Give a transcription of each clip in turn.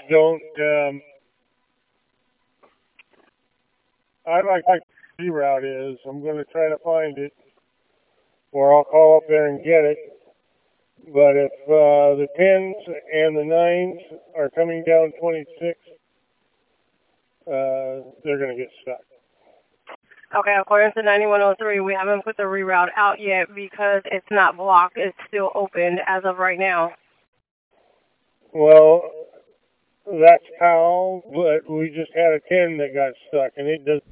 don't. I like the reroute is. I'm going to try to find it, or I'll call up there and get it. But if the 10s and the 9s are coming down 26, they're going to get stuck. Okay, according to 9103, we haven't put the reroute out yet because it's not blocked. It's still open as of right now. Well, that's PAL, but we just had a 10 that got stuck, and it does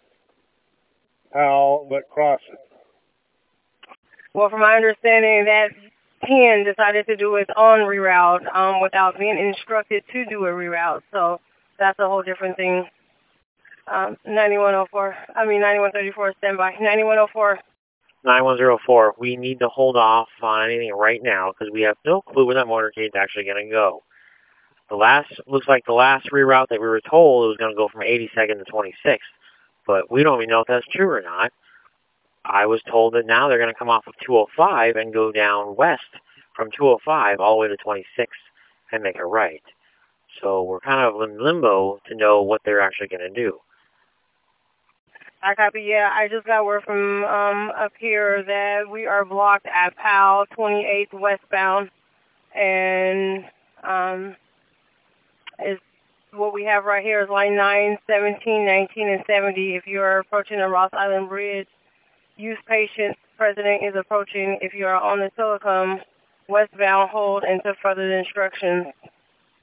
PAL, but cross it. Well, from my understanding, that 10 decided to do its own reroute without being instructed to do a reroute. So that's a whole different thing. 9134, standby. 9104. 9104, we need to hold off on anything right now because we have no clue where that motorcade's actually going to go. Looks like the last reroute that we were told was going to go from 82nd to 26th, but we don't even know if that's true or not. I was told that now they're going to come off of 205 and go down west from 205 all the way to 26th and make a right. So we're kind of in limbo to know what they're actually going to do. I copy. Yeah, I just got word from up here that we are blocked at PAL 28th westbound, and is what we have right here is line 9, 17, 19, and 70. If you are approaching the Ross Island Bridge, use patience. President is approaching. If you are on the Telecom westbound, hold until further instructions.